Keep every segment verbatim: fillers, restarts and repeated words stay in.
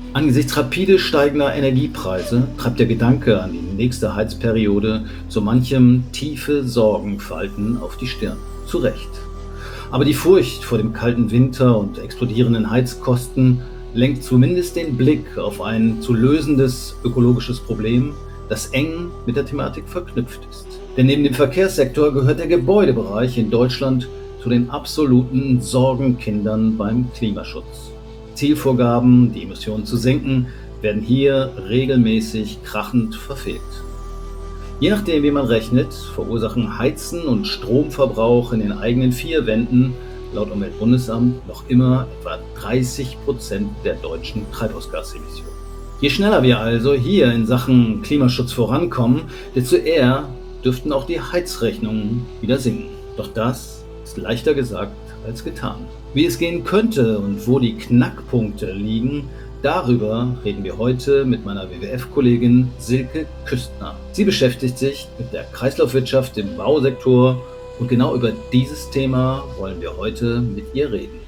Angesichts rapide steigender Energiepreise treibt der Gedanke an die nächste Heizperiode so manchem tiefe Sorgenfalten auf die Stirn. Zu Recht. Aber die Furcht vor dem kalten Winter und explodierenden Heizkosten lenkt zumindest den Blick auf ein zu lösendes ökologisches Problem, das eng mit der Thematik verknüpft ist. Denn neben dem Verkehrssektor gehört der Gebäudebereich in Deutschland zu den absoluten Sorgenkindern beim Klimaschutz. Zielvorgaben, die Emissionen zu senken, werden hier regelmäßig krachend verfehlt. Je nachdem, wie man rechnet, verursachen Heizen und Stromverbrauch in den eigenen vier Wänden laut Umweltbundesamt noch immer etwa dreißig Prozent der deutschen Treibhausgasemissionen. Je schneller wir also hier in Sachen Klimaschutz vorankommen, desto eher dürften auch die Heizrechnungen wieder sinken. Doch das ist leichter gesagt als getan. Wie es gehen könnte und wo die Knackpunkte liegen, darüber reden wir heute mit meiner W W F-Kollegin Silke Küstner. Sie beschäftigt sich mit der Kreislaufwirtschaft im Bausektor und genau über dieses Thema wollen wir heute mit ihr reden.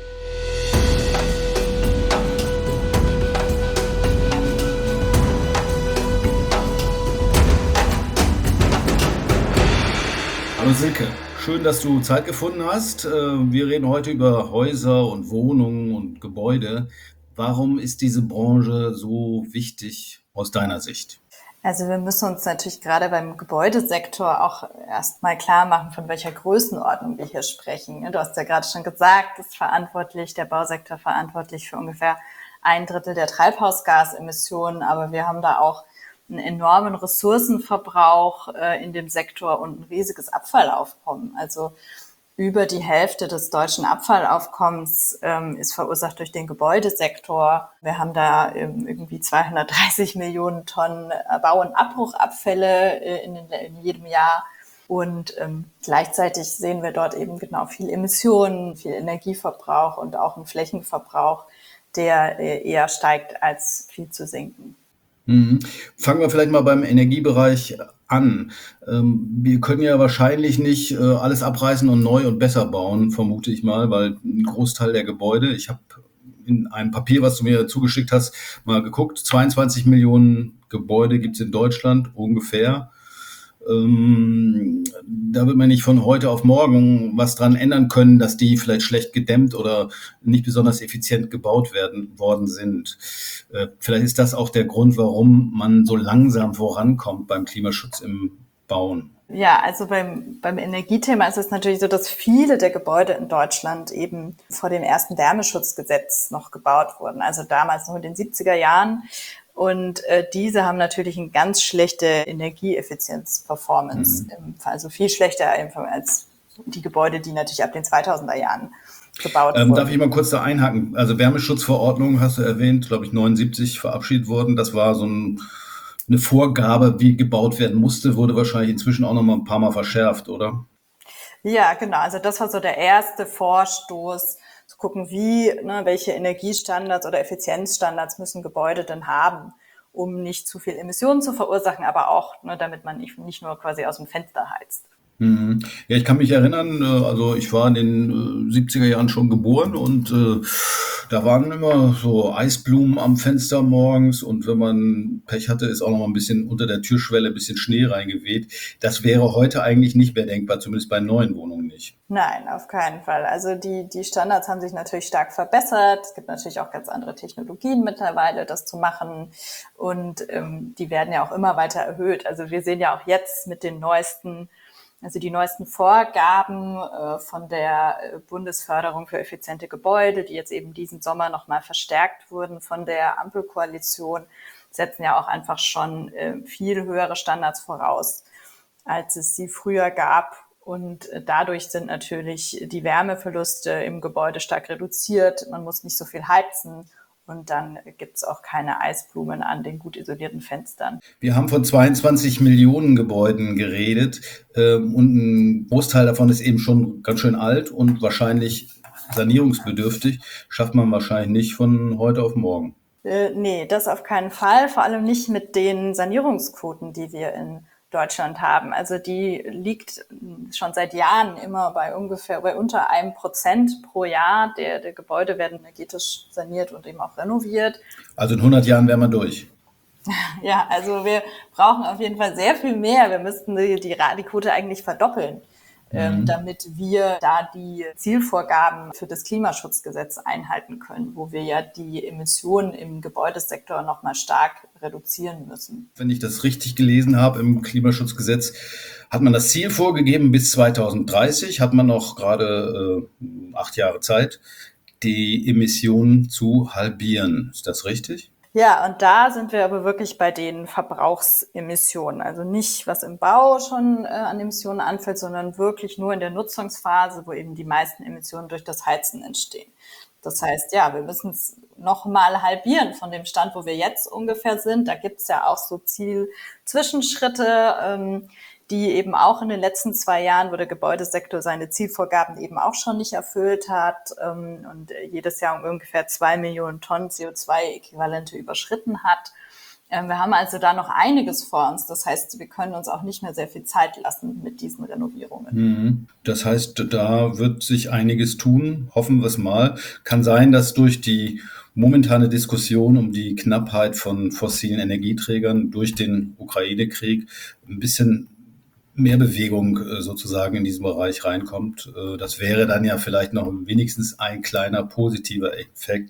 Hallo Silke, schön, dass du Zeit gefunden hast. Äh, Wir reden heute über Häuser und Wohnungen und Gebäude. Warum ist diese Branche so wichtig aus deiner Sicht? Also wir müssen uns natürlich gerade beim Gebäudesektor auch erstmal klar machen, von welcher Größenordnung wir hier sprechen. Du hast ja gerade schon gesagt, ist verantwortlich, der Bausektor verantwortlich für ungefähr ein Drittel der Treibhausgasemissionen, aber wir haben da auch einen enormen Ressourcenverbrauch äh, in dem Sektor und ein riesiges Abfallaufkommen. Also über die Hälfte des deutschen Abfallaufkommens ähm, ist verursacht durch den Gebäudesektor. Wir haben da ähm, irgendwie zweihundertdreißig Millionen Tonnen äh, Bau- und Abbruchabfälle äh, in, in jedem Jahr. Und ähm, gleichzeitig sehen wir dort eben genau viel Emissionen, viel Energieverbrauch und auch einen Flächenverbrauch, der äh, eher steigt, als viel zu sinken. Mhm. Fangen wir vielleicht mal beim Energiebereich an. Ähm, wir können ja wahrscheinlich nicht äh, alles abreißen und neu und besser bauen, vermute ich mal, weil ein Großteil der Gebäude, ich habe in einem Papier, was du mir zugeschickt hast, mal geguckt, zweiundzwanzig Millionen Gebäude gibt es in Deutschland ungefähr. Ähm, da wird man nicht von heute auf morgen was dran ändern können, dass die vielleicht schlecht gedämmt oder nicht besonders effizient gebaut werden worden sind. Äh, vielleicht ist das auch der Grund, warum man so langsam vorankommt beim Klimaschutz im Bauen. Ja, also beim, beim Energiethema ist es natürlich so, dass viele der Gebäude in Deutschland eben vor dem ersten Wärmeschutzgesetz noch gebaut wurden, also damals noch in den siebziger Jahren. Und äh, diese haben natürlich eine ganz schlechte Energieeffizienz-Performance, Mhm. also viel schlechter als die Gebäude, die natürlich ab den zweitausender Jahren gebaut Ähm, darf ich wurden. mal kurz da einhaken? Also Wärmeschutzverordnung hast du erwähnt, glaube ich, neunundsiebzig verabschiedet worden. Das war so ein, eine Vorgabe, wie gebaut werden musste, wurde wahrscheinlich inzwischen auch noch mal ein paar Mal verschärft, oder? Ja, genau. Also das war so der erste Vorstoß, zu gucken, wie, ne, welche Energiestandards oder Effizienzstandards müssen Gebäude denn haben, um nicht zu viel Emissionen zu verursachen, aber auch, ne, damit man nicht, nicht nur quasi aus dem Fenster heizt. Mhm. Ja, ich kann mich erinnern, äh, also ich war in den äh, siebziger Jahren schon geboren und äh, da waren immer so Eisblumen am Fenster morgens und wenn man Pech hatte, ist auch noch mal ein bisschen unter der Türschwelle ein bisschen Schnee reingeweht. Das wäre heute eigentlich nicht mehr denkbar, zumindest bei neuen Wohnungen nicht. Nein, auf keinen Fall. Also die, die Standards haben sich natürlich stark verbessert. Es gibt natürlich auch ganz andere Technologien mittlerweile, das zu machen. Und ähm, die werden ja auch immer weiter erhöht. Also wir sehen ja auch jetzt mit den neuesten Also die neuesten Vorgaben äh, von der Bundesförderung für effiziente Gebäude, die jetzt eben diesen Sommer nochmal verstärkt wurden von der Ampelkoalition, setzen ja auch einfach schon äh, viel höhere Standards voraus, als es sie früher gab. Und äh, dadurch sind natürlich die Wärmeverluste im Gebäude stark reduziert. Man muss nicht so viel heizen. Und dann gibt's auch keine Eisblumen an den gut isolierten Fenstern. Wir haben von zweiundzwanzig Millionen Gebäuden geredet ähm, und ein Großteil davon ist eben schon ganz schön alt und wahrscheinlich sanierungsbedürftig. Schafft man wahrscheinlich nicht von heute auf morgen. Äh, nee, das auf keinen Fall. Vor allem nicht mit den Sanierungsquoten, die wir in Deutschland haben. Also die liegt schon seit Jahren immer bei ungefähr bei unter einem Prozent pro Jahr. Der, der Gebäude werden energetisch saniert und eben auch renoviert. Also in hundert Jahren wären wir durch. Ja, also wir brauchen auf jeden Fall sehr viel mehr. Wir müssten die, die, die Quote eigentlich verdoppeln, mhm. ähm, damit wir da die Zielvorgaben für das Klimaschutzgesetz einhalten können, wo wir ja die Emissionen im Gebäudesektor nochmal stark reduzieren müssen. Wenn ich das richtig gelesen habe, im Klimaschutzgesetz hat man das Ziel vorgegeben, bis zweitausenddreißig hat man noch gerade äh, acht Jahre Zeit, die Emissionen zu halbieren. Ist das richtig? Ja, und da sind wir aber wirklich bei den Verbrauchsemissionen. Also nicht, was im Bau schon äh, an Emissionen anfällt, sondern wirklich nur in der Nutzungsphase, wo eben die meisten Emissionen durch das Heizen entstehen. Das heißt, ja, wir müssen es noch mal halbieren von dem Stand, wo wir jetzt ungefähr sind. Da gibt es ja auch so Zielzwischenschritte, ähm, die eben auch in den letzten zwei Jahren, wo der Gebäudesektor seine Zielvorgaben eben auch schon nicht erfüllt hat ähm, und jedes Jahr um ungefähr zwei Millionen Tonnen C O zwei Äquivalente überschritten hat. Ähm, wir haben also da noch einiges vor uns. Das heißt, wir können uns auch nicht mehr sehr viel Zeit lassen mit diesen Renovierungen. Das heißt, da wird sich einiges tun. Hoffen wir es mal. Kann sein, dass durch die momentane Diskussion um die Knappheit von fossilen Energieträgern durch den Ukraine-Krieg ein bisschen mehr Bewegung sozusagen in diesem Bereich reinkommt. Das wäre dann ja vielleicht noch wenigstens ein kleiner positiver Effekt,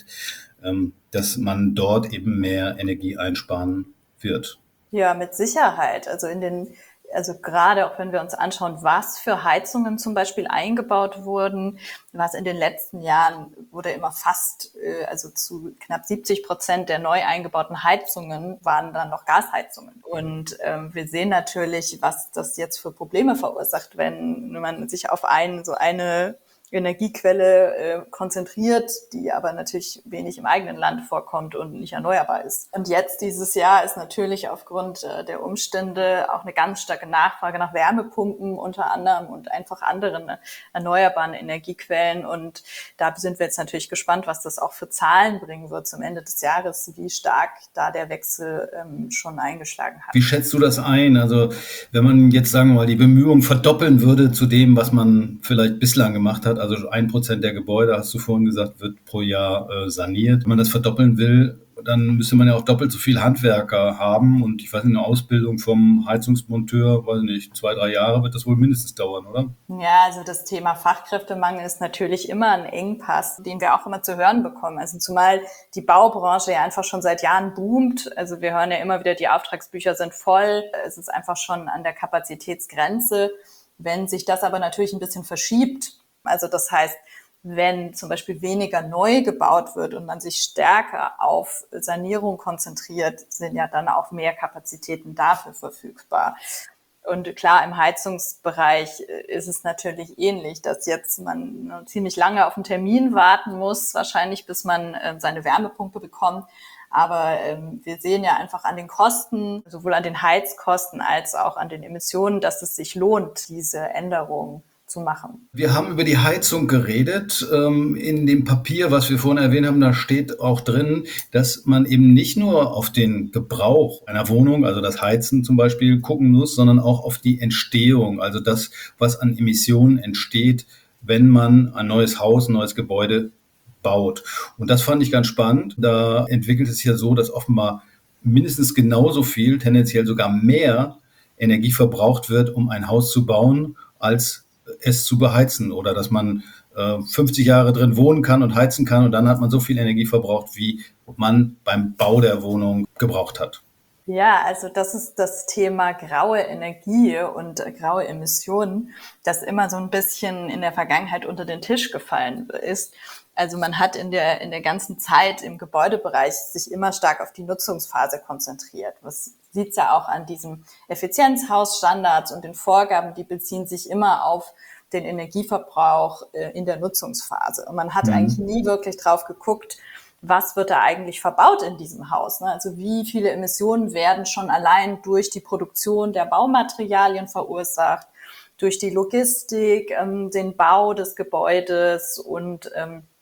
dass man dort eben mehr Energie einsparen wird. Ja, mit Sicherheit. Also in den, also gerade auch wenn wir uns anschauen, was für Heizungen zum Beispiel eingebaut wurden, was in den letzten Jahren wurde immer fast, also zu knapp siebzig Prozent der neu eingebauten Heizungen waren dann noch Gasheizungen. Und ähm, wir sehen natürlich, was das jetzt für Probleme verursacht, wenn man sich auf einen, so eine Energiequelle äh, konzentriert, die aber natürlich wenig im eigenen Land vorkommt und nicht erneuerbar ist. Und jetzt dieses Jahr ist natürlich aufgrund äh, der Umstände auch eine ganz starke Nachfrage nach Wärmepumpen unter anderem und einfach anderen äh, erneuerbaren Energiequellen. Und da sind wir jetzt natürlich gespannt, was das auch für Zahlen bringen wird zum Ende des Jahres, wie stark da der Wechsel ähm, schon eingeschlagen hat. Wie schätzt du das ein? Also wenn man jetzt, sagen wir mal, die Bemühungen verdoppeln würde zu dem, was man vielleicht bislang gemacht hat, also ein Prozent der Gebäude, hast du vorhin gesagt, wird pro Jahr äh, saniert. Wenn man das verdoppeln will, dann müsste man ja auch doppelt so viel Handwerker haben. Und ich weiß nicht, eine Ausbildung vom Heizungsmonteur, weiß nicht, zwei, drei Jahre wird das wohl mindestens dauern, oder? Ja, also das Thema Fachkräftemangel ist natürlich immer ein Engpass, den wir auch immer zu hören bekommen. Also zumal die Baubranche ja einfach schon seit Jahren boomt. Also wir hören ja immer wieder, die Auftragsbücher sind voll. Es ist einfach schon an der Kapazitätsgrenze. Wenn sich das aber natürlich ein bisschen verschiebt, also das heißt, wenn zum Beispiel weniger neu gebaut wird und man sich stärker auf Sanierung konzentriert, sind ja dann auch mehr Kapazitäten dafür verfügbar. Und klar, im Heizungsbereich ist es natürlich ähnlich, dass jetzt man ziemlich lange auf einen Termin warten muss, wahrscheinlich bis man seine Wärmepumpe bekommt. Aber ähm, wir sehen ja einfach an den Kosten, sowohl an den Heizkosten als auch an den Emissionen, dass es sich lohnt, diese Änderung zu machen. Wir haben über die Heizung geredet. In dem Papier, was wir vorhin erwähnt haben, da steht auch drin, dass man eben nicht nur auf den Gebrauch einer Wohnung, also das Heizen zum Beispiel, gucken muss, sondern auch auf die Entstehung, also das, was an Emissionen entsteht, wenn man ein neues Haus, ein neues Gebäude baut. Und das fand ich ganz spannend. Da entwickelt es sich ja so, dass offenbar mindestens genauso viel, tendenziell sogar mehr Energie verbraucht wird, um ein Haus zu bauen, als es zu beheizen, oder dass man äh, fünfzig Jahre drin wohnen kann und heizen kann und dann hat man so viel Energie verbraucht, wie man beim Bau der Wohnung gebraucht hat. Ja, also das ist das Thema graue Energie und äh, graue Emissionen, das immer so ein bisschen in der Vergangenheit unter den Tisch gefallen ist. Also man hat in der in der ganzen Zeit im Gebäudebereich sich immer stark auf die Nutzungsphase konzentriert. Was sieht's ja auch an diesem Effizienzhausstandards und den Vorgaben, die beziehen sich immer auf den Energieverbrauch äh, in der Nutzungsphase. Und man hat mhm. eigentlich nie wirklich drauf geguckt, was wird da eigentlich verbaut in diesem Haus, ne? Also wie viele Emissionen werden schon allein durch die Produktion der Baumaterialien verursacht, durch die Logistik, ähm, den Bau des Gebäudes und ähm,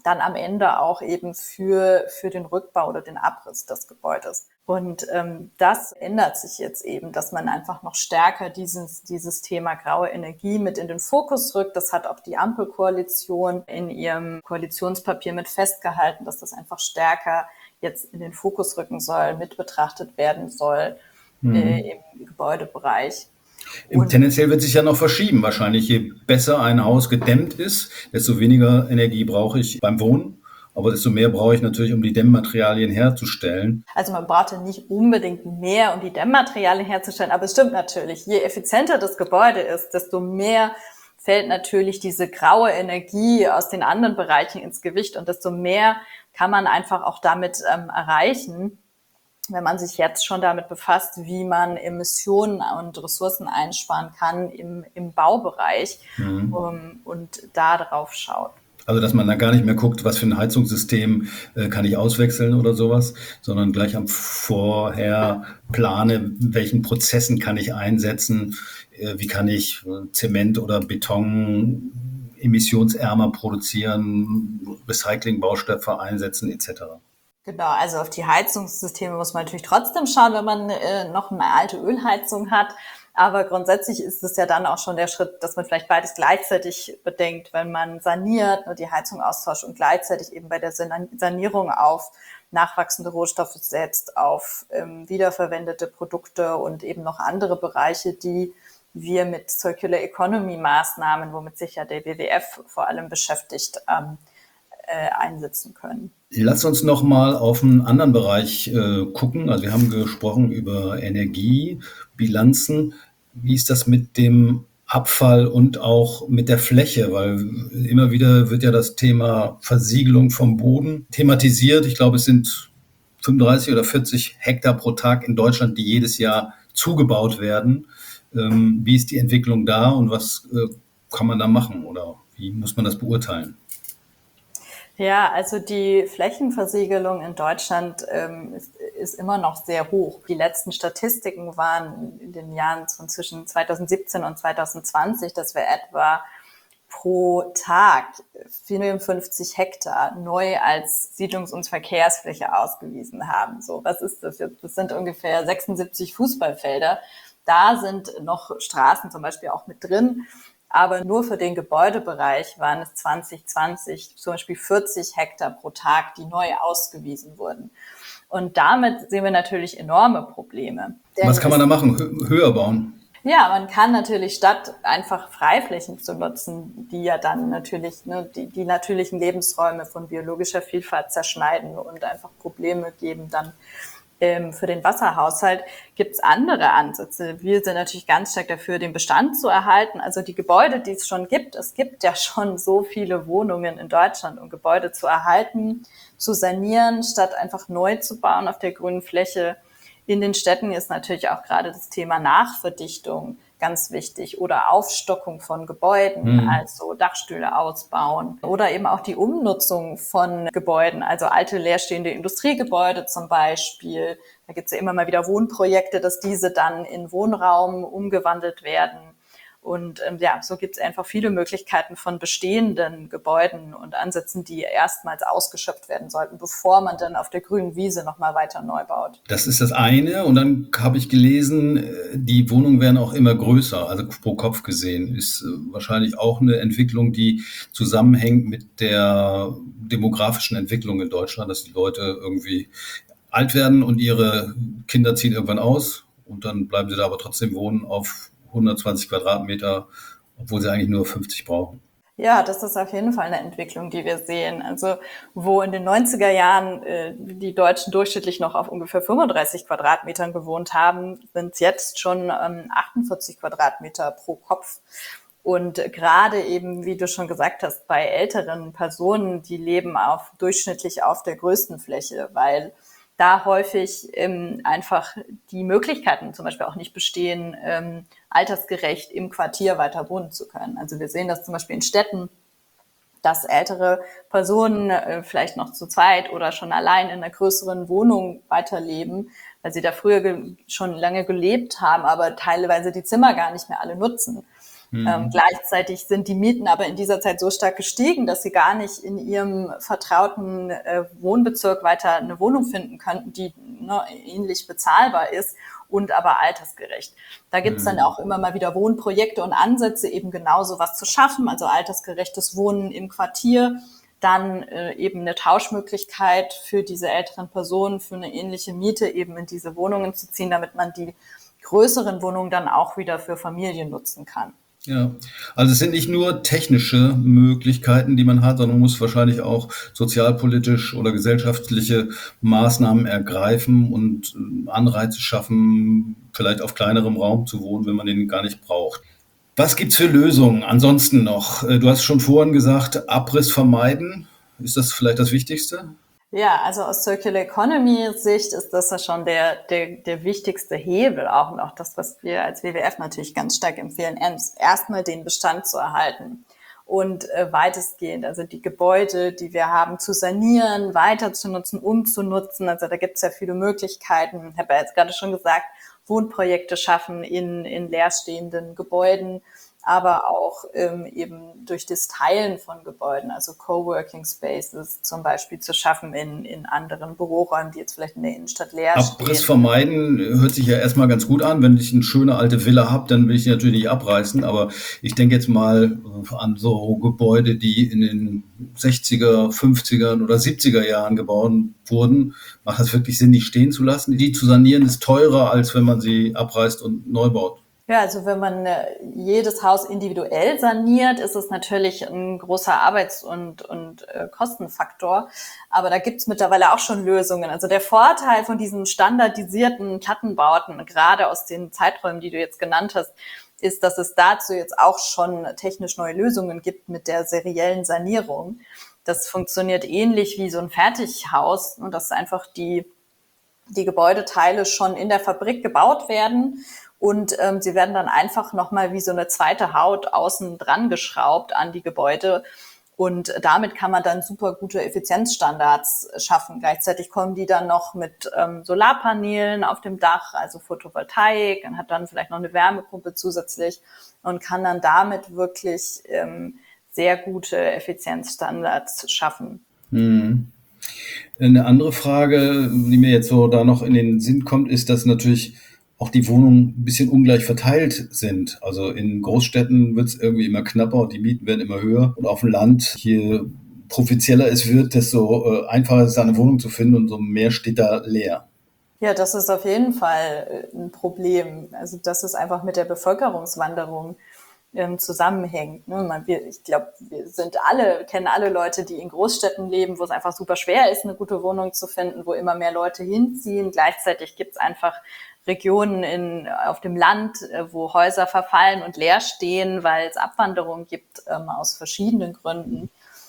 dann am Ende auch eben für, für den Rückbau oder den Abriss des Gebäudes. Und ähm, das ändert sich jetzt eben, dass man einfach noch stärker dieses, dieses Thema graue Energie mit in den Fokus rückt. Das hat auch die Ampelkoalition in ihrem Koalitionspapier mit festgehalten, dass das einfach stärker jetzt in den Fokus rücken soll, mit betrachtet werden soll mhm. äh, im Gebäudebereich. Und tendenziell wird sich ja noch verschieben. Wahrscheinlich, je besser ein Haus gedämmt ist, desto weniger Energie brauche ich beim Wohnen. Aber desto mehr brauche ich natürlich, um die Dämmmaterialien herzustellen. Also man braucht ja nicht unbedingt mehr, um die Dämmmaterialien herzustellen. Aber es stimmt natürlich, je effizienter das Gebäude ist, desto mehr fällt natürlich diese graue Energie aus den anderen Bereichen ins Gewicht. Und desto mehr kann man einfach auch damit ähm, erreichen, wenn man sich jetzt schon damit befasst, wie man Emissionen und Ressourcen einsparen kann im, im Baubereich mhm. um, und da drauf schaut. Also, dass man da gar nicht mehr guckt, was für ein Heizungssystem äh, kann ich auswechseln oder sowas, sondern gleich am Vorher plane, welchen Prozessen kann ich einsetzen, äh, wie kann ich Zement oder Beton emissionsärmer produzieren, Recyclingbaustoffe einsetzen et cetera. Genau, also auf die Heizungssysteme muss man natürlich trotzdem schauen, wenn man äh, noch eine alte Ölheizung hat. Aber grundsätzlich ist es ja dann auch schon der Schritt, dass man vielleicht beides gleichzeitig bedenkt, wenn man saniert, nur die Heizung austauscht und gleichzeitig eben bei der Sanierung auf nachwachsende Rohstoffe setzt, auf ähm, wiederverwendete Produkte und eben noch andere Bereiche, die wir mit Circular Economy Maßnahmen, womit sich ja der W W F vor allem beschäftigt, ähm, äh, einsetzen können. Lass uns noch mal auf einen anderen Bereich äh, gucken. Also wir haben gesprochen über Energiebilanzen. Wie ist das mit dem Abfall und auch mit der Fläche? Weil immer wieder wird ja das Thema Versiegelung vom Boden thematisiert. Ich glaube, es sind fünfunddreißig oder vierzig Hektar pro Tag in Deutschland, die jedes Jahr zugebaut werden. Ähm, wie ist die Entwicklung da und was äh, kann man da machen oder wie muss man das beurteilen? Ja, also die Flächenversiegelung in Deutschland ähm, ist, ist immer noch sehr hoch. Die letzten Statistiken waren in den Jahren von zwischen zweitausendsiebzehn und zweitausendzwanzig, dass wir etwa pro Tag vierundfünfzig Hektar neu als Siedlungs- und Verkehrsfläche ausgewiesen haben. So, was ist das jetzt? Das sind ungefähr sechsundsiebzig Fußballfelder. Da sind noch Straßen zum Beispiel auch mit drin. Aber nur für den Gebäudebereich waren es zwanzig zwanzig zum Beispiel vierzig Hektar pro Tag, die neu ausgewiesen wurden. Und damit sehen wir natürlich enorme Probleme. Was kann man da machen? Hö- höher bauen? Ja, man kann natürlich statt einfach Freiflächen zu nutzen, die ja dann natürlich ne, die, die natürlichen Lebensräume von biologischer Vielfalt zerschneiden und einfach Probleme geben, dann für den Wasserhaushalt gibt es andere Ansätze. Wir sind natürlich ganz stark dafür, den Bestand zu erhalten. Also die Gebäude, die es schon gibt, es gibt ja schon so viele Wohnungen in Deutschland, um Gebäude zu erhalten, zu sanieren, statt einfach neu zu bauen auf der grünen Fläche. In den Städten ist natürlich auch gerade das Thema Nachverdichtung ganz wichtig oder Aufstockung von Gebäuden, mhm. also Dachstühle ausbauen oder eben auch die Umnutzung von Gebäuden, also alte leerstehende Industriegebäude zum Beispiel. Da gibt es ja immer mal wieder Wohnprojekte, dass diese dann in Wohnraum umgewandelt werden. Und ähm, ja, so gibt es einfach viele Möglichkeiten von bestehenden Gebäuden und Ansätzen, die erstmals ausgeschöpft werden sollten, bevor man dann auf der grünen Wiese nochmal weiter neu baut. Das ist das eine. Und dann habe ich gelesen, die Wohnungen werden auch immer größer, also pro Kopf gesehen. Ist wahrscheinlich auch eine Entwicklung, die zusammenhängt mit der demografischen Entwicklung in Deutschland, dass die Leute irgendwie alt werden und ihre Kinder ziehen irgendwann aus und dann bleiben sie da aber trotzdem wohnen auf hundertzwanzig Quadratmeter, obwohl sie eigentlich nur fünfzig brauchen. Ja, das ist auf jeden Fall eine Entwicklung, die wir sehen. Also wo in den neunziger Jahren äh, die Deutschen durchschnittlich noch auf ungefähr fünfunddreißig Quadratmetern gewohnt haben, sind es jetzt schon ähm, achtundvierzig Quadratmeter pro Kopf. Und gerade eben, wie du schon gesagt hast, bei älteren Personen, die leben auf durchschnittlich auf der größten Fläche, weil da häufig ähm, einfach die Möglichkeiten zum Beispiel auch nicht bestehen, ähm, altersgerecht im Quartier weiter wohnen zu können. Also wir sehen das zum Beispiel in Städten, dass ältere Personen äh, vielleicht noch zu zweit oder schon allein in einer größeren Wohnung weiterleben, weil sie da früher ge- schon lange gelebt haben, aber teilweise die Zimmer gar nicht mehr alle nutzen. Ähm, gleichzeitig sind die Mieten aber in dieser Zeit so stark gestiegen, dass sie gar nicht in ihrem vertrauten äh, Wohnbezirk weiter eine Wohnung finden könnten, die ne, ähnlich bezahlbar ist und aber altersgerecht. Da gibt's dann auch immer mal wieder Wohnprojekte und Ansätze, eben genau sowas zu schaffen, also altersgerechtes Wohnen im Quartier, dann äh, eben eine Tauschmöglichkeit für diese älteren Personen, für eine ähnliche Miete eben in diese Wohnungen zu ziehen, damit man die größeren Wohnungen dann auch wieder für Familien nutzen kann. Ja, also es sind nicht nur technische Möglichkeiten, die man hat, sondern man muss wahrscheinlich auch sozialpolitisch oder gesellschaftliche Maßnahmen ergreifen und äh, Anreize schaffen, vielleicht auf kleinerem Raum zu wohnen, wenn man den gar nicht braucht. Was gibt's für Lösungen ansonsten noch? Äh, Du hast schon vorhin gesagt, Abriss vermeiden. Ist das vielleicht das Wichtigste? Ja, also aus Circular Economy Sicht ist das ja schon der, der, der wichtigste Hebel auch und auch das, was wir als W W F natürlich ganz stark empfehlen, erstmal den Bestand zu erhalten und äh, weitestgehend, also die Gebäude, die wir haben, zu sanieren, weiter zu nutzen, umzunutzen. Also da gibt es ja viele Möglichkeiten. Ich habe ja jetzt gerade schon gesagt, Wohnprojekte schaffen in, in leerstehenden Gebäuden, aber auch ähm, eben durch das Teilen von Gebäuden, also Coworking Spaces zum Beispiel zu schaffen in, in anderen Büroräumen, die jetzt vielleicht in der Innenstadt leer Abriss stehen. vermeiden hört sich ja erstmal ganz gut an. Wenn ich eine schöne alte Villa habe, dann will ich die natürlich nicht abreißen. Aber ich denke jetzt mal an so Gebäude, die in den sechziger, fünfziger oder siebziger Jahren gebaut wurden. Macht das wirklich Sinn, die stehen zu lassen? Die zu sanieren ist teurer, als wenn man sie abreißt und neu baut. Ja, also wenn man äh, jedes Haus individuell saniert, ist es natürlich ein großer Arbeits- und, und äh, Kostenfaktor. Aber da gibt's mittlerweile auch schon Lösungen. Also der Vorteil von diesen standardisierten Plattenbauten, gerade aus den Zeiträumen, die du jetzt genannt hast, ist, dass es dazu jetzt auch schon technisch neue Lösungen gibt mit der seriellen Sanierung. Das funktioniert ähnlich wie so ein Fertighaus, und dass einfach die, die Gebäudeteile schon in der Fabrik gebaut werden. Und ähm, sie werden dann einfach nochmal wie so eine zweite Haut außen dran geschraubt an die Gebäude. Und damit kann man dann super gute Effizienzstandards schaffen. Gleichzeitig kommen die dann noch mit ähm, Solarpanelen auf dem Dach, also Photovoltaik, und hat dann vielleicht noch eine Wärmepumpe zusätzlich und kann dann damit wirklich ähm, sehr gute Effizienzstandards schaffen. Hm. Eine andere Frage, die mir jetzt so da noch in den Sinn kommt, ist, dass natürlich auch die Wohnungen ein bisschen ungleich verteilt sind. Also in Großstädten wird es irgendwie immer knapper und die Mieten werden immer höher. Und auf dem Land, je provinzieller es wird, desto äh, einfacher ist es, eine Wohnung zu finden und so mehr steht da leer. Ja, das ist auf jeden Fall ein Problem. Also dass es einfach mit der Bevölkerungswanderung ähm, zusammenhängt. Ne? Man, wir, ich glaube, wir sind alle, kennen alle Leute, die in Großstädten leben, wo es einfach super schwer ist, eine gute Wohnung zu finden, wo immer mehr Leute hinziehen. Gleichzeitig gibt es einfach Regionen in, auf dem Land, wo Häuser verfallen und leer stehen, weil es Abwanderung gibt ähm, aus verschiedenen Gründen.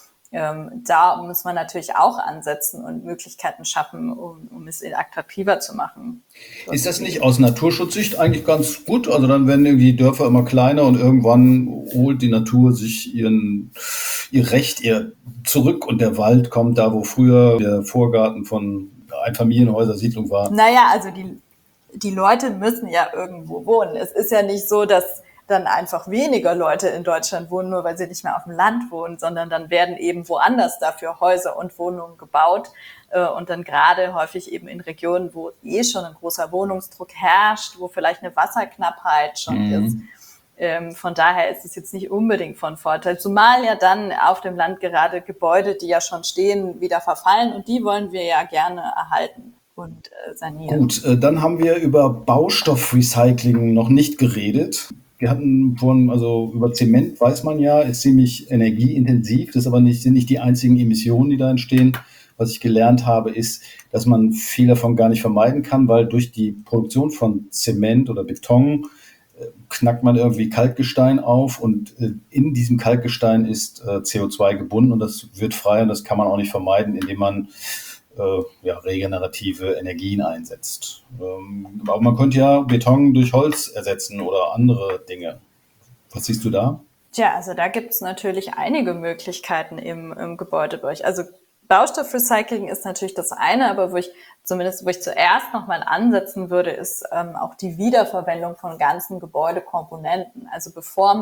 Ähm, da muss man natürlich auch ansetzen und Möglichkeiten schaffen, um, um es attraktiver zu machen. Ist das nicht aus Naturschutzsicht eigentlich ganz gut? Also dann werden irgendwie die Dörfer immer kleiner und irgendwann holt die Natur sich ihren, ihr Recht ihr zurück und der Wald kommt da, wo früher der Vorgarten von Einfamilienhäusersiedlung war. Naja, also die die Leute müssen ja irgendwo wohnen. Es ist ja nicht so, dass dann einfach weniger Leute in Deutschland wohnen, nur weil sie nicht mehr auf dem Land wohnen, sondern dann werden eben woanders dafür Häuser und Wohnungen gebaut. Und dann gerade häufig eben in Regionen, wo eh schon ein großer Wohnungsdruck herrscht, wo vielleicht eine Wasserknappheit schon mhm. ist. Ähm, von daher ist es jetzt nicht unbedingt von Vorteil. Zumal ja dann auf dem Land gerade Gebäude, die ja schon stehen, wieder verfallen. Und die wollen wir ja gerne erhalten und äh, sanieren. Gut, äh, dann haben wir über Baustoffrecycling noch nicht geredet. Wir hatten vorhin, also über Zement weiß man ja, ist ziemlich energieintensiv. Das ist aber nicht, sind nicht die einzigen Emissionen, die da entstehen. Was ich gelernt habe, ist, dass man viel davon gar nicht vermeiden kann, weil durch die Produktion von Zement oder Beton äh, knackt man irgendwie Kalkgestein auf und äh, in diesem Kalkgestein ist äh, C O zwei gebunden und das wird frei und das kann man auch nicht vermeiden, indem man Äh, ja, regenerative Energien einsetzt. Ähm, aber man könnte ja Beton durch Holz ersetzen oder andere Dinge. Was siehst du da? Tja, also da gibt es natürlich einige Möglichkeiten im, im Gebäudebereich. Also Baustoffrecycling ist natürlich das eine, aber wo ich zumindest, wo ich zuerst nochmal ansetzen würde, ist ähm, auch die Wiederverwendung von ganzen Gebäudekomponenten. Also bevor man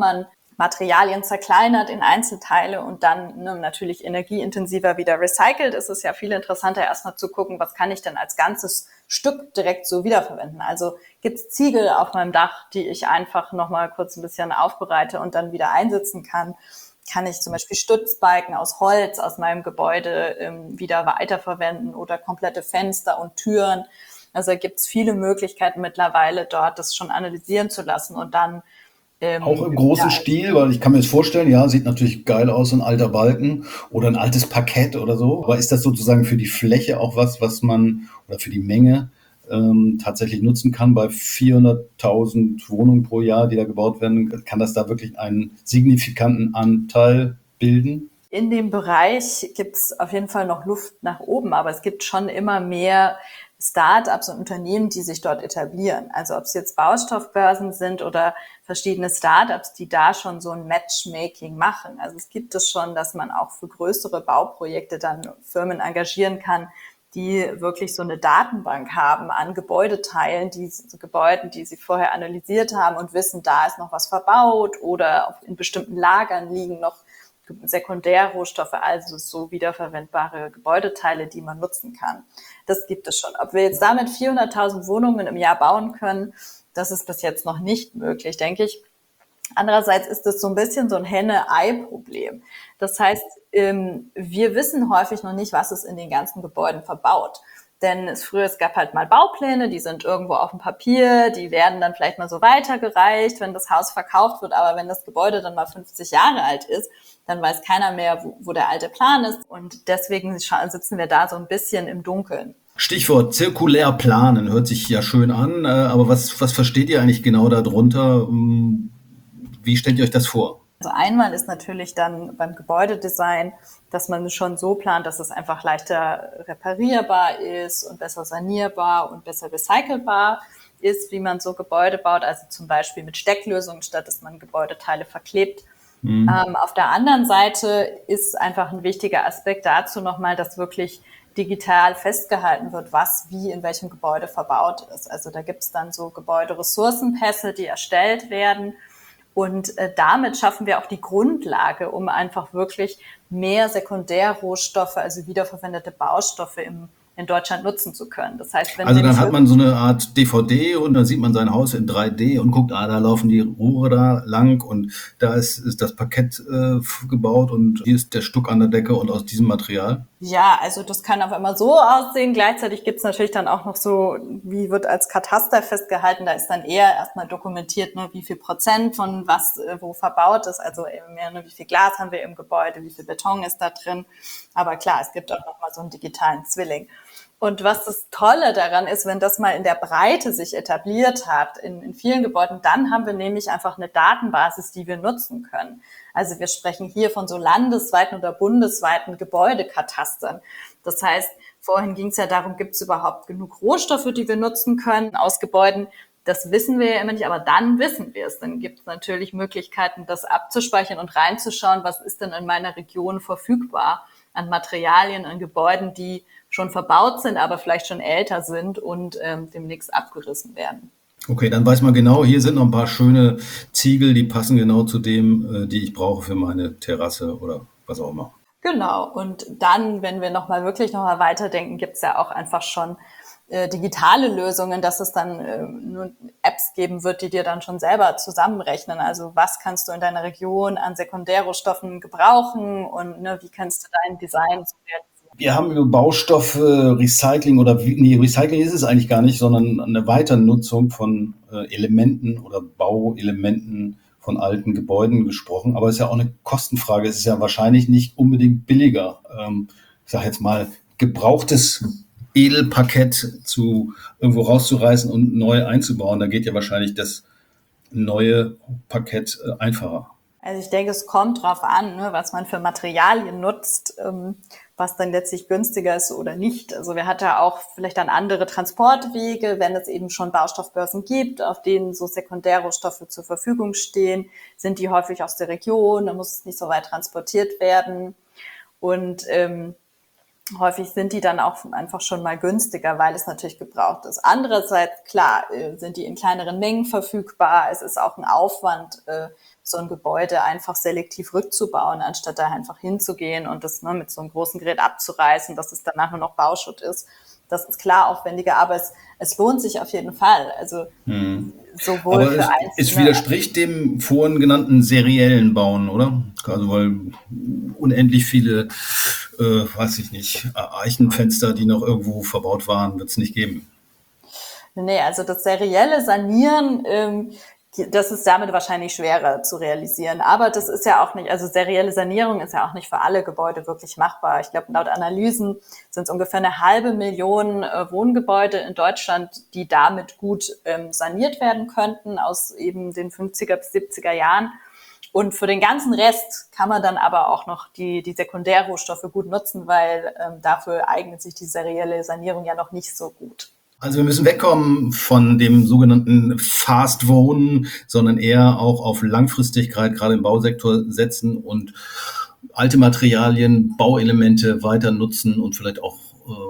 Materialien zerkleinert in Einzelteile und dann ne, natürlich energieintensiver wieder recycelt, ist es ja viel interessanter, erstmal zu gucken, was kann ich denn als ganzes Stück direkt so wiederverwenden. Also gibt es Ziegel auf meinem Dach, die ich einfach nochmal kurz ein bisschen aufbereite und dann wieder einsetzen kann. Kann ich zum Beispiel Stützbalken aus Holz aus meinem Gebäude ähm, wieder weiterverwenden oder komplette Fenster und Türen. Also da gibt es viele Möglichkeiten mittlerweile dort, das schon analysieren zu lassen und dann Auch ähm, im großen ja, Stil, weil ich kann mir das vorstellen, ja, sieht natürlich geil aus, ein alter Balken oder ein altes Parkett oder so. Aber ist das sozusagen für die Fläche auch was, was man oder für die Menge ähm, tatsächlich nutzen kann bei vierhunderttausend Wohnungen pro Jahr, die da gebaut werden? Kann das da wirklich einen signifikanten Anteil bilden? in dem Bereich gibt es auf jeden Fall noch Luft nach oben, aber es gibt schon immer mehr Start-ups und Unternehmen, die sich dort etablieren. Also ob es jetzt Baustoffbörsen sind oder verschiedene Start-ups, die da schon so ein Matchmaking machen. Also es gibt es schon, dass man auch für größere Bauprojekte dann Firmen engagieren kann, die wirklich so eine Datenbank haben an Gebäudeteilen, die so Gebäuden, die sie vorher analysiert haben und wissen, da ist noch was verbaut oder in bestimmten Lagern liegen noch Sekundärrohstoffe, also so wiederverwendbare Gebäudeteile, die man nutzen kann. Das gibt es schon. Ob wir jetzt damit vierhunderttausend Wohnungen im Jahr bauen können, das ist bis jetzt noch nicht möglich, denke ich. Andererseits ist es so ein bisschen so ein Henne-Ei-Problem. Das heißt, wir wissen häufig noch nicht, was ist in den ganzen Gebäuden verbaut. Denn es früher, es gab halt mal Baupläne, die sind irgendwo auf dem Papier, die werden dann vielleicht mal so weitergereicht, wenn das Haus verkauft wird. Aber wenn das Gebäude dann mal fünfzig Jahre alt ist, dann weiß keiner mehr, wo, wo der alte Plan ist. Und deswegen sitzen wir da so ein bisschen im Dunkeln. Stichwort zirkulär planen, hört sich ja schön an, aber was, was versteht ihr eigentlich genau darunter? Wie stellt ihr euch das vor? Also einmal ist natürlich dann beim Gebäudedesign, dass man schon so plant, dass es einfach leichter reparierbar ist und besser sanierbar und besser recycelbar ist, wie man so Gebäude baut, also zum Beispiel mit Stecklösungen, statt dass man Gebäudeteile verklebt. Mhm. Ähm, auf der anderen Seite ist einfach ein wichtiger Aspekt dazu nochmal, dass wirklich digital festgehalten wird, was wie in welchem Gebäude verbaut ist. Also da gibt es dann so Gebäuderessourcenpässe, die erstellt werden. Und äh, damit schaffen wir auch die Grundlage, um einfach wirklich mehr Sekundärrohstoffe, also wiederverwendete Baustoffe im, in Deutschland nutzen zu können. Das heißt, wenn also dann hat man so eine Art D V D und dann sieht man sein Haus in drei D und guckt, ah, da laufen die Rohre da lang und da ist, ist das Parkett äh, gebaut und hier ist der Stuck an der Decke und aus diesem Material. Ja, also das kann auf einmal so aussehen. Gleichzeitig gibt's natürlich dann auch noch so, wie wird als Kataster festgehalten, da ist dann eher erstmal dokumentiert, ne, wie viel Prozent von was äh, wo verbaut ist, also eben mehr, ne, wie viel Glas haben wir im Gebäude, wie viel Beton ist da drin. Aber klar, es gibt auch nochmal so einen digitalen Zwilling. Und was das Tolle daran ist, wenn das mal in der Breite sich etabliert hat, in, in vielen Gebäuden, dann haben wir nämlich einfach eine Datenbasis, die wir nutzen können. Also wir sprechen hier von so landesweiten oder bundesweiten Gebäudekatastern. Das heißt, vorhin ging es ja darum, gibt es überhaupt genug Rohstoffe, die wir nutzen können aus Gebäuden? Das wissen wir ja immer nicht, aber dann wissen wir es. Dann gibt es natürlich Möglichkeiten, das abzuspeichern und reinzuschauen, was ist denn in meiner Region verfügbar an Materialien, an Gebäuden, die schon verbaut sind, aber vielleicht schon älter sind und ähm, demnächst abgerissen werden. Okay, dann weiß man genau, hier sind noch ein paar schöne Ziegel, die passen genau zu dem, äh, die ich brauche für meine Terrasse oder was auch immer. Genau, und dann, wenn wir nochmal wirklich nochmal weiterdenken, gibt es ja auch einfach schon äh, digitale Lösungen, dass es dann äh, nur Apps geben wird, die dir dann schon selber zusammenrechnen. Also was kannst du in deiner Region an Sekundärrohstoffen gebrauchen und ne, wie kannst du dein Design so realisieren? Wir haben über Baustoffe, Recycling oder nee, Recycling ist es eigentlich gar nicht, sondern eine Weiternutzung von äh, Elementen oder Bauelementen von alten Gebäuden gesprochen. Aber es ist ja auch eine Kostenfrage. Es ist ja wahrscheinlich nicht unbedingt billiger. Ähm, ich sage jetzt mal, gebrauchtes Edelparkett zu irgendwo rauszureißen und neu einzubauen. Da geht ja wahrscheinlich das neue Parkett äh, einfacher. Also ich denke, es kommt drauf an, ne, was man für Materialien nutzt, ähm, was dann letztlich günstiger ist oder nicht. Also wir hatten ja auch vielleicht dann andere Transportwege, wenn es eben schon Baustoffbörsen gibt, auf denen so Sekundärrohstoffe zur Verfügung stehen, sind die häufig aus der Region, da muss es nicht so weit transportiert werden. Und ähm, häufig sind die dann auch einfach schon mal günstiger, weil es natürlich gebraucht ist. Andererseits, klar, sind die in kleineren Mengen verfügbar. Es ist auch ein Aufwand, so ein Gebäude einfach selektiv rückzubauen, anstatt da einfach hinzugehen und das ne, mit so einem großen Gerät abzureißen, dass es danach nur noch Bauschutt ist. Das ist klar aufwendiger, aber es, es lohnt sich auf jeden Fall. Also hm. sowohl aber für es, Einzelne. Es widerspricht dem vorhin genannten seriellen Bauen, oder? Also weil unendlich viele, äh, weiß ich nicht, Eichenfenster, die noch irgendwo verbaut waren, wird es nicht geben. Nee, also das serielle Sanieren, ähm, das ist damit wahrscheinlich schwerer zu realisieren. Aber das ist ja auch nicht, also serielle Sanierung ist ja auch nicht für alle Gebäude wirklich machbar. Ich glaube, laut Analysen sind es ungefähr eine halbe Million äh, Wohngebäude in Deutschland, die damit gut ähm, saniert werden könnten aus eben den fünfziger bis siebziger Jahren. Und für den ganzen Rest kann man dann aber auch noch die, die Sekundärrohstoffe gut nutzen, weil ähm, dafür eignet sich die serielle Sanierung ja noch nicht so gut. Also wir müssen wegkommen von dem sogenannten Fast Wohnen, sondern eher auch auf Langfristigkeit, gerade im Bausektor setzen und alte Materialien, Bauelemente weiter nutzen und vielleicht auch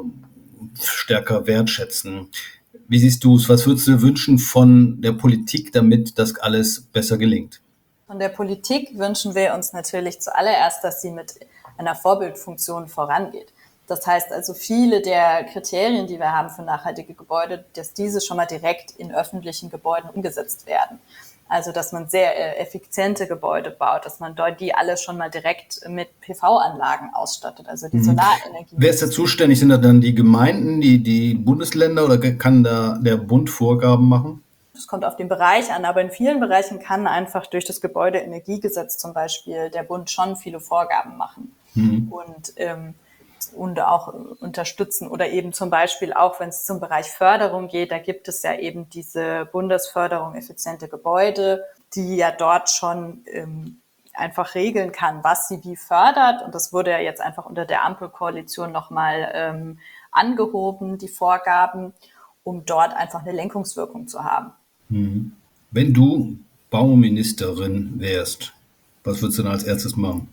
äh, stärker wertschätzen. Wie siehst du es? Was würdest du dir wünschen von der Politik, damit das alles besser gelingt? Von der Politik wünschen wir uns natürlich zuallererst, dass sie mit einer Vorbildfunktion vorangeht. Das heißt also, viele der Kriterien, die wir haben für nachhaltige Gebäude, dass diese schon mal direkt in öffentlichen Gebäuden umgesetzt werden. Also, dass man sehr effiziente Gebäude baut, dass man dort die alle schon mal direkt mit P V-Anlagen ausstattet, also die Solarenergie. Wer ist da zuständig? Sind das dann die Gemeinden, die, die Bundesländer oder kann da der Bund Vorgaben machen? Das kommt auf den Bereich an, aber in vielen Bereichen kann einfach durch das Gebäudeenergiegesetz zum Beispiel der Bund schon viele Vorgaben machen. Mhm. Und ähm, und auch unterstützen oder eben zum Beispiel auch, wenn es zum Bereich Förderung geht, da gibt es ja eben diese Bundesförderung effiziente Gebäude, die ja dort schon ähm, einfach regeln kann, was sie wie fördert. Und das wurde ja jetzt einfach unter der Ampelkoalition nochmal ähm, angehoben, die Vorgaben, um dort einfach eine Lenkungswirkung zu haben. Mhm. Wenn du Bauministerin wärst, was würdest du dann als erstes machen?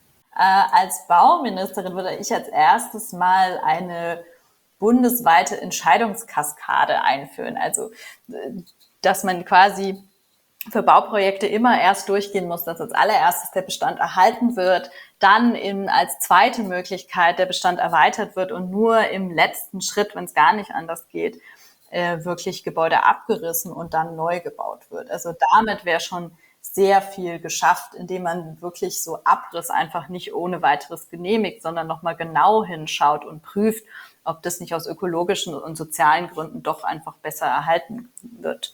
Als Bauministerin würde ich als erstes mal eine bundesweite Entscheidungskaskade einführen. Also, dass man quasi für Bauprojekte immer erst durchgehen muss, dass als allererstes der Bestand erhalten wird, dann in, als zweite Möglichkeit der Bestand erweitert wird und nur im letzten Schritt, wenn es gar nicht anders geht, äh, wirklich Gebäude abgerissen und dann neu gebaut wird. Also damit wäre schon sehr viel geschafft, indem man wirklich so Abriss einfach nicht ohne weiteres genehmigt, sondern nochmal genau hinschaut und prüft, ob das nicht aus ökologischen und sozialen Gründen doch einfach besser erhalten wird.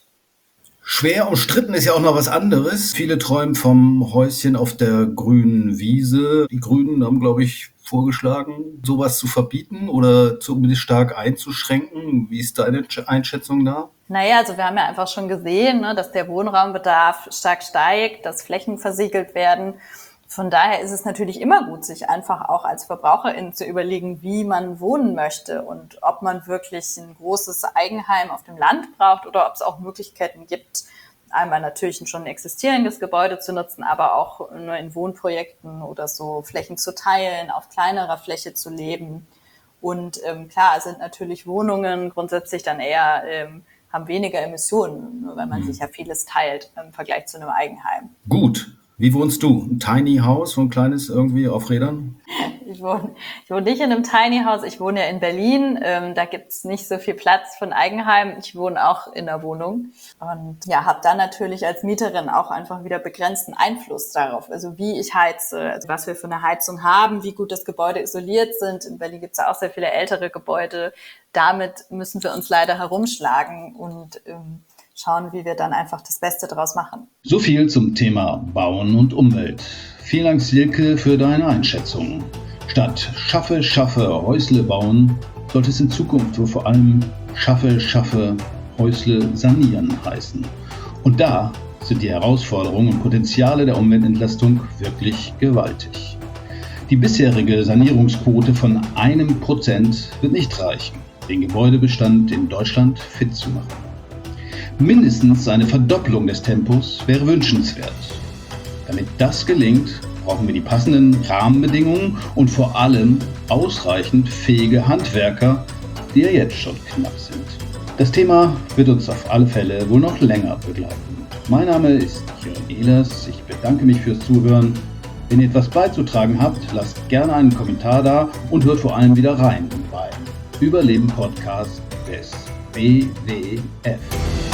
Schwer umstritten ist ja auch noch was anderes. Viele träumen vom Häuschen auf der grünen Wiese. Die Grünen haben, glaube ich, vorgeschlagen, sowas zu verbieten oder zumindest stark einzuschränken. Wie ist deine Einschätzung da? Naja, also wir haben ja einfach schon gesehen, ne, dass der Wohnraumbedarf stark steigt, dass Flächen versiegelt werden. Von daher ist es natürlich immer gut, sich einfach auch als Verbraucherin zu überlegen, wie man wohnen möchte und ob man wirklich ein großes Eigenheim auf dem Land braucht oder ob es auch Möglichkeiten gibt, einmal natürlich ein schon existierendes Gebäude zu nutzen, aber auch nur in Wohnprojekten oder so Flächen zu teilen, auf kleinerer Fläche zu leben. Und ähm, klar sind natürlich Wohnungen grundsätzlich dann eher, ähm, haben weniger Emissionen, nur wenn man mhm. sich ja vieles teilt im Vergleich zu einem Eigenheim. Gut. Wie wohnst du? Ein Tiny House, so ein kleines irgendwie auf Rädern? Ich wohne, ich wohne nicht in einem Tiny House, ich wohne ja in Berlin. Ähm, da gibt's nicht so viel Platz für ein Eigenheim. Ich wohne auch in der Wohnung und ja, habe dann natürlich als Mieterin auch einfach wieder begrenzten Einfluss darauf, also wie ich heize, also was wir für eine Heizung haben, wie gut das Gebäude isoliert sind. In Berlin gibt's ja auch sehr viele ältere Gebäude. Damit müssen wir uns leider herumschlagen und ähm, schauen, wie wir dann einfach das Beste daraus machen. So viel zum Thema Bauen und Umwelt. Vielen Dank, Silke, für deine Einschätzung. Statt Schaffe, Schaffe, Häusle bauen, sollte es in Zukunft wohl vor allem Schaffe, Schaffe, Häusle sanieren heißen. Und da sind die Herausforderungen und Potenziale der Umweltentlastung wirklich gewaltig. Die bisherige Sanierungsquote von einem Prozent wird nicht reichen, den Gebäudebestand in Deutschland fit zu machen. Mindestens eine Verdopplung des Tempos wäre wünschenswert. Damit das gelingt, brauchen wir die passenden Rahmenbedingungen und vor allem ausreichend fähige Handwerker, die ja jetzt schon knapp sind. Das Thema wird uns auf alle Fälle wohl noch länger begleiten. Mein Name ist Jörn Ehlers. Ich bedanke mich fürs Zuhören. Wenn ihr etwas beizutragen habt, lasst gerne einen Kommentar da und hört vor allem wieder rein beim Überleben-Podcast des B W F.